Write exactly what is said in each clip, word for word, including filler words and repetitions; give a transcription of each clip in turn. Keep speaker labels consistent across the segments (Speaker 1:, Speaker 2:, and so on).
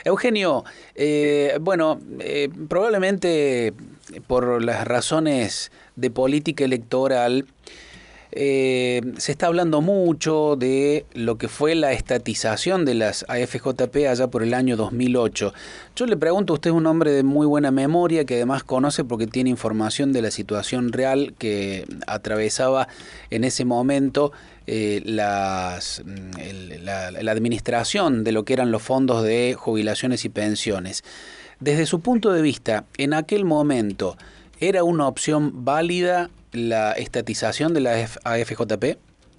Speaker 1: Eugenio, eh, bueno, eh, probablemente por las razones de política electoral, eh, se está hablando mucho de lo que fue la estatización de las A F J P allá por el año dos mil ocho. Yo le pregunto, usted es un hombre de muy buena memoria, que además conoce porque tiene información de la situación real que atravesaba en ese momento eh, las, el, la, la administración de lo que eran los fondos de jubilaciones y pensiones. Desde su punto de vista, en aquel momento, ¿era una opción válida la estatización de la A F J P?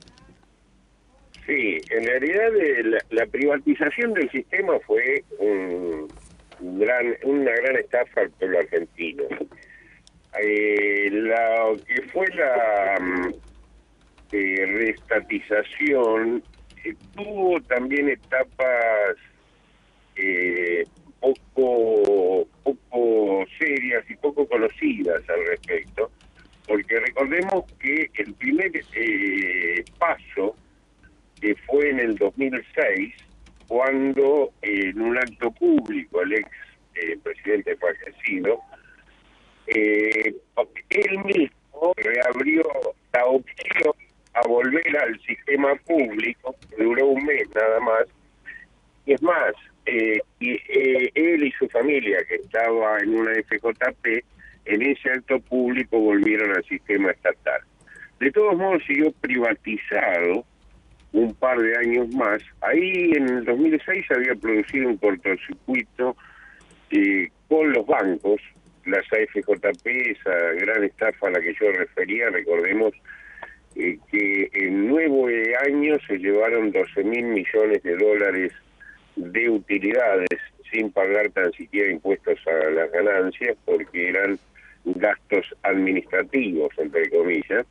Speaker 2: Sí, en realidad eh, la, la privatización del sistema fue un gran, una gran estafa al pueblo argentino. Eh, la que fue la mm, eh, reestatización eh, tuvo también etapas eh, poco, poco serias y poco conocidas al respecto, porque recordemos que el primer eh, paso que fue en el dos mil seis, cuando eh, en un acto público el ex eh, presidente fallecido, eh, él mismo reabrió la opción a volver al sistema público, que duró un mes nada más, y es más, eh, y, eh, él y su familia, que estaba en una F J P, en ese acto público volvieron al sistema estatal. De todos modos siguió privatizado un par de años más. Ahí en el dos mil seis se había producido un cortocircuito eh, con los bancos, las A F J P, esa gran estafa a la que yo refería. Recordemos eh, que en nueve años se llevaron doce mil millones de dólares de utilidades sin pagar tan siquiera impuestos a las ganancias, porque eran gastos administrativos, entre comillas.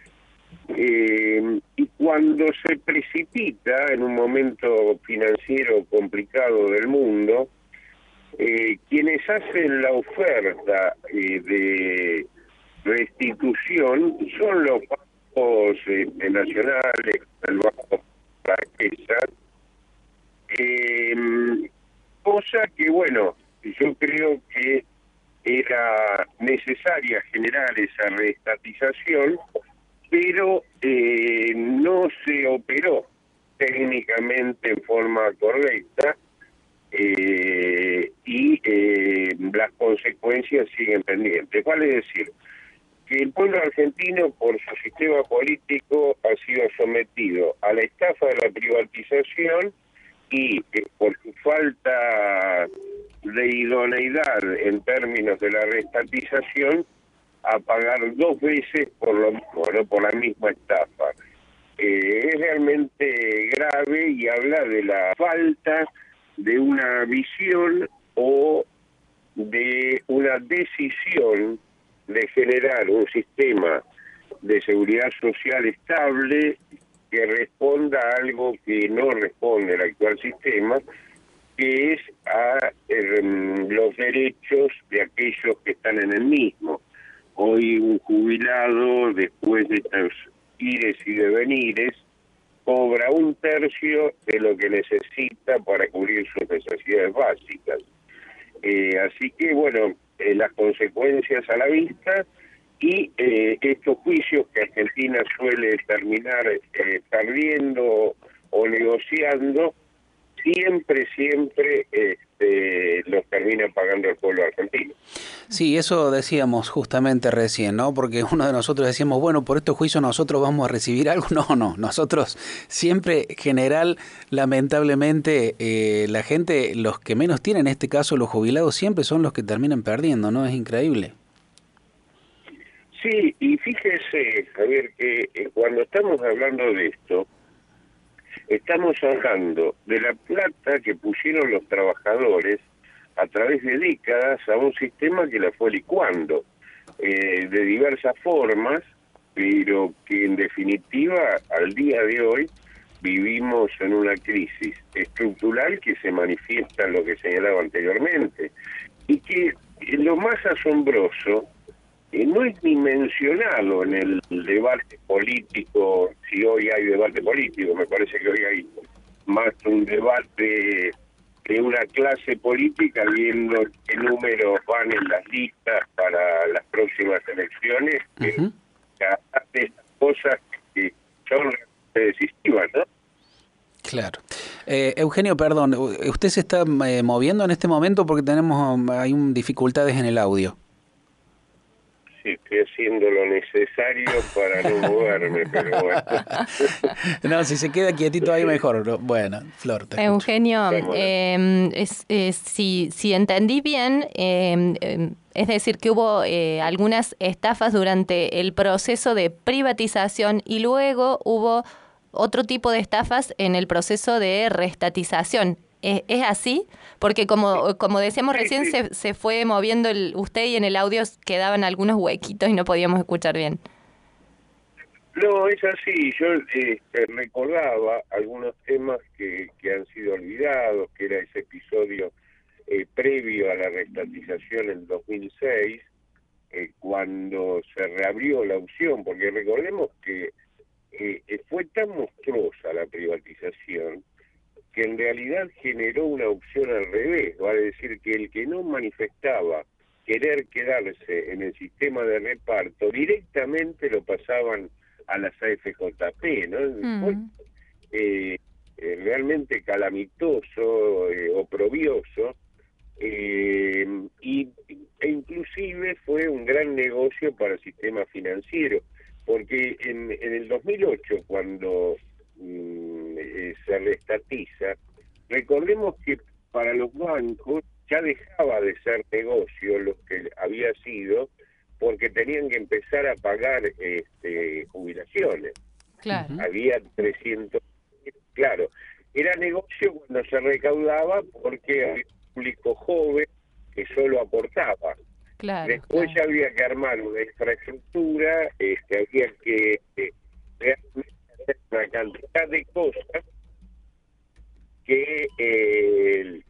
Speaker 2: Eh, y cuando se precipita en un momento financiero complicado del mundo, eh, quienes hacen la oferta eh, de restitución son los bancos eh, nacionales, el Banco Fraqueza, eh, cosa que, bueno, yo creo que era necesaria generar esa reestatización, pero eh, no se operó técnicamente en forma correcta eh, y eh, las consecuencias siguen pendientes. Vale decir que el pueblo argentino, por su sistema político, ha sido sometido a la estafa de la privatización y eh, por su falta de idoneidad en términos de la reestatización, a pagar dos veces por lo mismo, ¿no? Por la misma estafa. Eh, es realmente grave y habla de la falta de una visión o de una decisión de generar un sistema de seguridad social estable que responda a algo que no responde al actual sistema, que es a eh, los derechos de aquellos que están en el mismo. Hoy un jubilado, después de estos ires y devenires, cobra un tercio de lo que necesita para cubrir sus necesidades básicas. Eh, así que, bueno, eh, las consecuencias a la vista y eh, estos juicios que Argentina suele terminar eh, perdiendo o negociando, siempre, siempre este, los termina pagando el pueblo argentino.
Speaker 1: Sí, eso decíamos justamente recién, ¿no? Porque uno de nosotros decíamos, bueno, por estos juicios nosotros vamos a recibir algo. No, no, nosotros siempre, general, lamentablemente, eh, la gente, los que menos tienen, en este caso los jubilados, siempre son los que terminan perdiendo, ¿no? Es increíble.
Speaker 2: Sí, y fíjese, Javier, que eh, cuando estamos hablando de esto, estamos hablando de la plata que pusieron los trabajadores a través de décadas a un sistema que la fue licuando eh, de diversas formas, pero que en definitiva al día de hoy vivimos en una crisis estructural que se manifiesta en lo que señalaba anteriormente, y que eh, lo más asombroso eh, no es ni mencionado en el debate político, si hoy hay debate político. Me parece que hoy hay más un debate de una clase política viendo qué números van en las listas para las próximas elecciones, que
Speaker 1: Uh-huh.
Speaker 2: hace estas cosas que son realmente decisivas, ¿no?
Speaker 1: Claro. Eh, Eugenio, perdón, ¿usted se está eh, moviendo en este momento porque tenemos um, hay un, dificultades en el audio?
Speaker 2: Sí, estoy haciendo lo necesario para no moverme, pero bueno.
Speaker 1: No, si se queda quietito ahí mejor. No, bueno, Flor, te escucho.
Speaker 3: Eugenio, eh, es, es, si, si entendí bien, eh, eh, es decir, que hubo eh, algunas estafas durante el proceso de privatización y luego hubo otro tipo de estafas en el proceso de reestatización. ¿Es, es así? Porque como, como decíamos
Speaker 2: Sí,
Speaker 3: recién,
Speaker 2: sí.
Speaker 3: se, se fue moviendo el, usted y en el audio quedaban algunos huequitos y no podíamos escuchar bien.
Speaker 2: No, es así. Yo este, recordaba algunos temas que, que han sido olvidados, que era ese episodio eh, previo a la reestatización en dos mil seis, eh, cuando se reabrió la opción, porque recordemos que eh, eh, fue tan monstruosa la privatización que en realidad generó una opción al revés, vale decir que el que no manifestaba querer quedarse en el sistema de reparto, directamente lo pasaban a las A F J P, ¿no?
Speaker 3: Mm.
Speaker 2: Fue eh, eh, realmente calamitoso, eh, oprobioso, eh, y, e inclusive fue un gran negocio para el sistema financiero, porque en, en el dos mil ocho, cuando mm, eh, se reestatiza, recordemos que para los bancos ya dejaba de ser negocio lo que había sido, porque tenían que empezar a pagar este, jubilaciones.
Speaker 3: Claro.
Speaker 1: Ujú.
Speaker 2: Había trescientos, claro, era negocio cuando se recaudaba porque había un público joven que solo aportaba.
Speaker 3: Claro,
Speaker 2: Después
Speaker 3: claro.
Speaker 2: ya había que armar una infraestructura, este, había que eh, realmente hacer una cantidad de cosas que eh,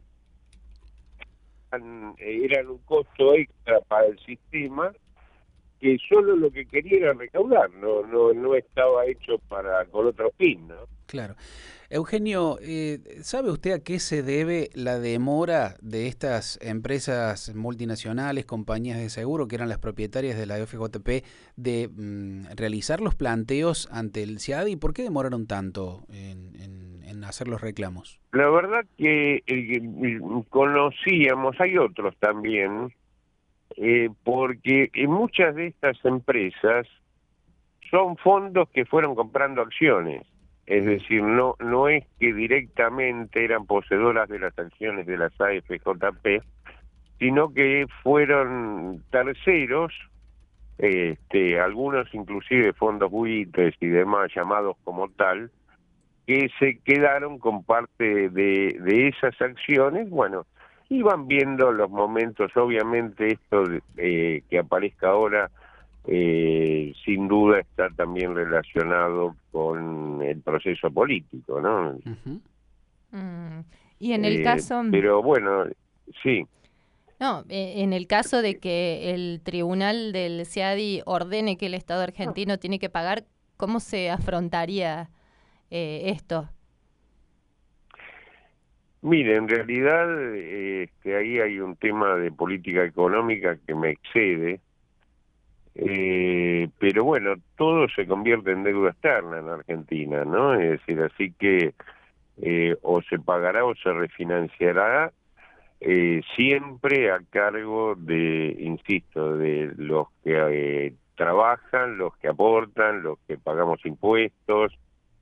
Speaker 2: eran, eran un costo extra para el sistema, que solo lo que quería era recaudar, no no no estaba hecho para con otro fin, ¿no?
Speaker 1: Claro. Eugenio, eh, ¿sabe usted a qué se debe la demora de estas empresas multinacionales, compañías de seguro, que eran las propietarias de la A F J P, de mm, realizar los planteos ante el C I A D I? ¿Por qué demoraron tanto en, en, en hacer los reclamos?
Speaker 2: La verdad que eh, conocíamos, hay otros también, eh, porque en muchas de estas empresas son fondos que fueron comprando acciones. Es decir, no no es que directamente eran poseedoras de las acciones de las A F J P, sino que fueron terceros, este, algunos inclusive fondos buitres y demás llamados como tal, que se quedaron con parte de, de esas acciones. Bueno, iban viendo los momentos, obviamente esto eh, que aparezca ahora, Eh, sin duda está también relacionado con el proceso político, ¿no?
Speaker 1: Uh-huh.
Speaker 3: Mm. Y en el
Speaker 2: Eh,
Speaker 3: caso...
Speaker 2: pero bueno, sí.
Speaker 3: No, eh, en el caso de que el tribunal del C I A D I ordene que el Estado argentino tiene que pagar, ¿cómo se afrontaría eh, esto?
Speaker 2: Mire, en realidad eh, que ahí hay un tema de política económica que me excede, eh, pero bueno, todo se convierte en deuda externa en Argentina, ¿no? Es decir, así que eh, o se pagará o se refinanciará, eh, siempre a cargo de, insisto, de los que eh, trabajan, los que aportan, los que pagamos impuestos.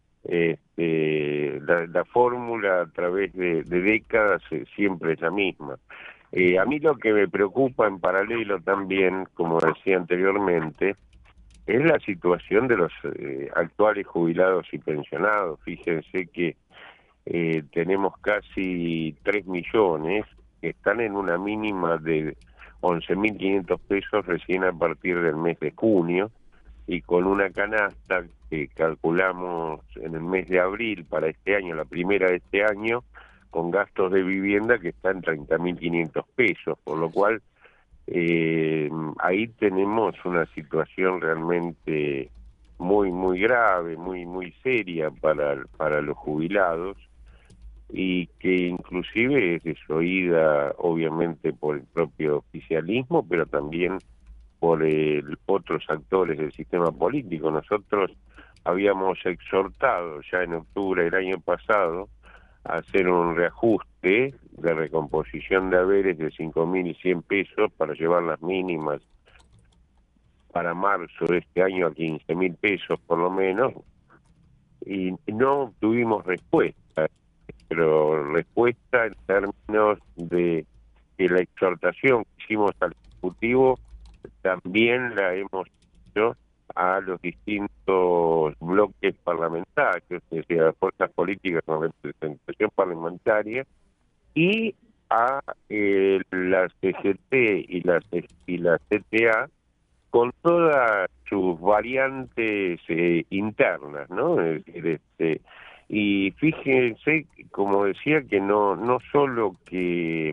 Speaker 2: Este, la, la fórmula a través de, de décadas eh, siempre es la misma. Eh, a mí lo que me preocupa en paralelo también, como decía anteriormente, es la situación de los eh, actuales jubilados y pensionados. Fíjense que eh, tenemos casi tres millones que están en una mínima de once mil quinientos pesos recién a partir del mes de junio, y con una canasta que calculamos en el mes de abril para este año, la primera de este año, con gastos de vivienda que están en treinta mil quinientos pesos, por lo cual eh, ahí tenemos una situación realmente muy muy grave, muy muy seria para para los jubilados, y que inclusive es desoída obviamente por el propio oficialismo, pero también por el, otros actores del sistema político. Nosotros habíamos exhortado ya en octubre del año pasado a hacer un reajuste de recomposición de haberes de cinco mil cien pesos para llevar las mínimas para marzo de este año a quince mil pesos por lo menos, y no obtuvimos respuesta, pero respuesta en términos de que la exhortación que hicimos al Ejecutivo también la hemos hecho a los distintos bloques parlamentarios, es decir, a las fuerzas políticas con representación parlamentaria, y a eh, la C G T y la, y la C T A, con todas sus variantes eh, internas, ¿no? Es decir, este, y fíjense, como decía, que no no solo que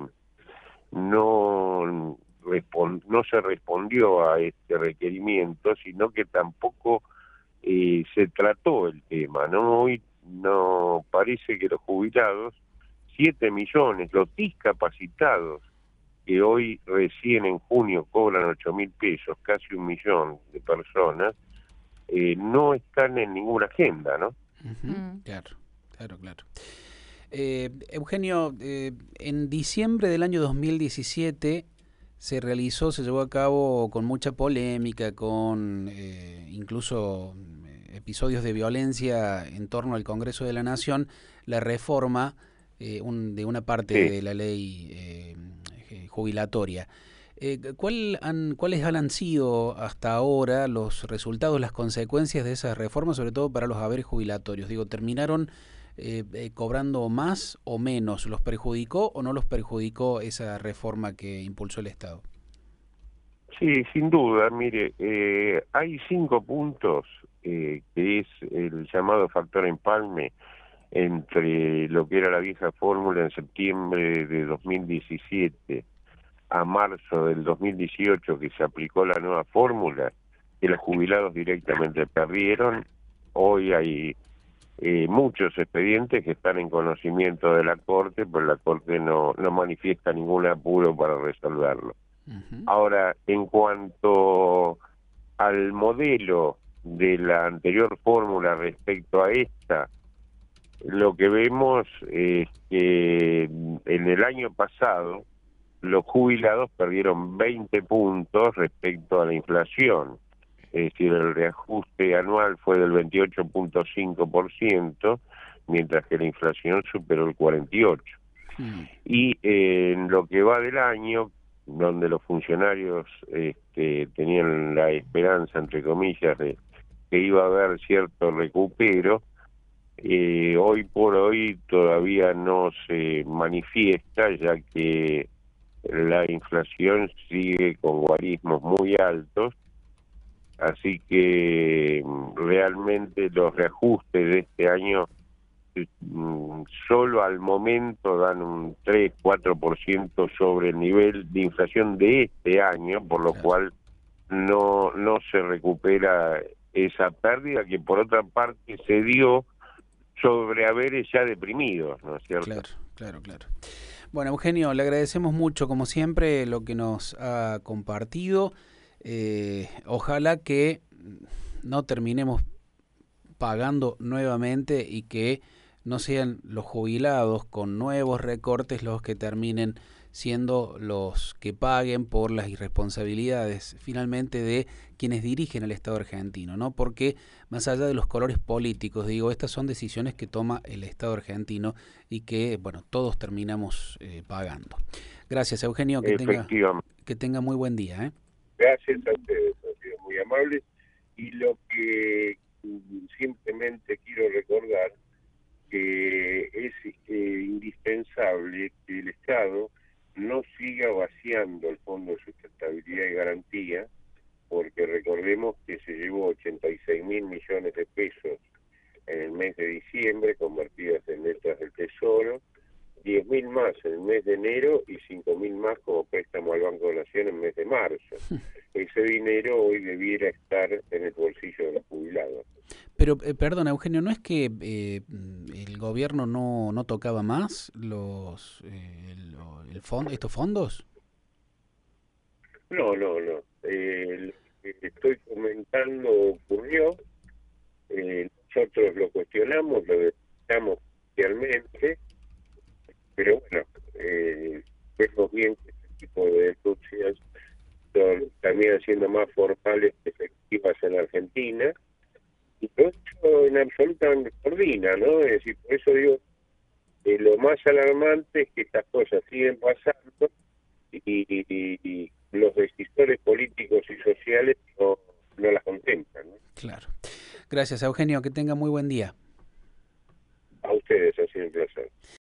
Speaker 2: no respond, no se respondió a este requerimiento, sino que tampoco eh, se trató el tema, ¿no? Hoy no parece que los jubilados, siete millones, los discapacitados, que hoy recién en junio cobran ocho mil pesos, casi un millón de personas, eh, no están en ninguna agenda, ¿no?
Speaker 1: Uh-huh. Mm. Claro, claro, claro. Eh, Eugenio, eh, en diciembre del año dos mil diecisiete se realizó, se llevó a cabo con mucha polémica, con eh, incluso episodios de violencia en torno al Congreso de la Nación, la reforma eh, un, de una parte sí. de la ley eh, jubilatoria. Eh, ¿cuál han, ¿Cuáles han sido hasta ahora los resultados, las consecuencias de esa reforma, sobre todo para los haberes jubilatorios? Digo, ¿terminaron eh, eh, cobrando más o menos? ¿Los perjudicó o no los perjudicó esa reforma que impulsó el Estado?
Speaker 2: Sí, sin duda. Mire, eh, hay cinco puntos eh, que es el llamado factor empalme entre lo que era la vieja fórmula en septiembre de dos mil diecisiete a marzo del dos mil dieciocho, que se aplicó la nueva fórmula, que los jubilados directamente perdieron. Hoy hay eh, muchos expedientes que están en conocimiento de la Corte, pero la Corte no, no manifiesta ningún apuro para resolverlo. Uh-huh. Ahora, en cuanto al modelo de la anterior fórmula respecto a esta, lo que vemos es que en el año pasado los jubilados perdieron veinte puntos respecto a la inflación. Es decir, el reajuste anual fue del veintiocho punto cinco por ciento, mientras que la inflación superó el cuarenta y ocho por ciento. Mm. Y eh, en lo que va del año, donde los funcionarios este, tenían la esperanza, entre comillas, de que iba a haber cierto recupero, eh, hoy por hoy todavía no se manifiesta, ya que la inflación sigue con guarismos muy altos, así que realmente los reajustes de este año solo al momento dan un tres cuatro por ciento sobre el nivel de inflación de este año, por lo claro. cual no no se recupera esa pérdida que por otra parte se dio sobre haberes ya deprimidos, ¿no es cierto?
Speaker 1: Claro, claro, claro. Bueno, Eugenio, le agradecemos mucho, como siempre, lo que nos ha compartido. Eh, ojalá que no terminemos pagando nuevamente y que no sean los jubilados con nuevos recortes los que terminen siendo los que paguen por las irresponsabilidades finalmente de quienes dirigen el Estado argentino, ¿no? Porque más allá de los colores políticos, digo, estas son decisiones que toma el Estado argentino y que, bueno, todos terminamos eh, pagando. Gracias, Eugenio, que tenga, que tenga muy buen día, ¿eh?
Speaker 2: Gracias a ustedes, han sido muy amables, y lo que simplemente quiero recordar que es eh, indispensable que el Estado no siga vaciando el Fondo de Sustentabilidad y Garantía, porque recordemos que se llevó ochenta y seis mil millones de pesos en el mes de diciembre, convertidas en letras del Tesoro, diez mil más en el mes de enero y cinco mil más como préstamo al Banco de Nación en el mes de marzo. Ese dinero hoy debiera estar en el bolsillo de los jubilados.
Speaker 1: Pero, eh, perdón, Eugenio, ¿no es que eh, el gobierno no, no tocaba más los eh, el, el fond- estos fondos?
Speaker 2: No, no, no. Eh, lo que estoy comentando ocurrió. Eh, nosotros lo cuestionamos, lo detectamos oficialmente, pero bueno, eh, vemos bien que este tipo de denuncias son también siendo más formales que efectivas en Argentina, y todo esto en absolutamente coordina, ¿no? Es decir, por eso digo, eh, lo más alarmante es que estas cosas siguen pasando y, y- y los decisores políticos y sociales no, no las contemplan, ¿no?
Speaker 1: Claro. Gracias, Eugenio. Que tenga muy buen día.
Speaker 2: A ustedes ha sido un placer.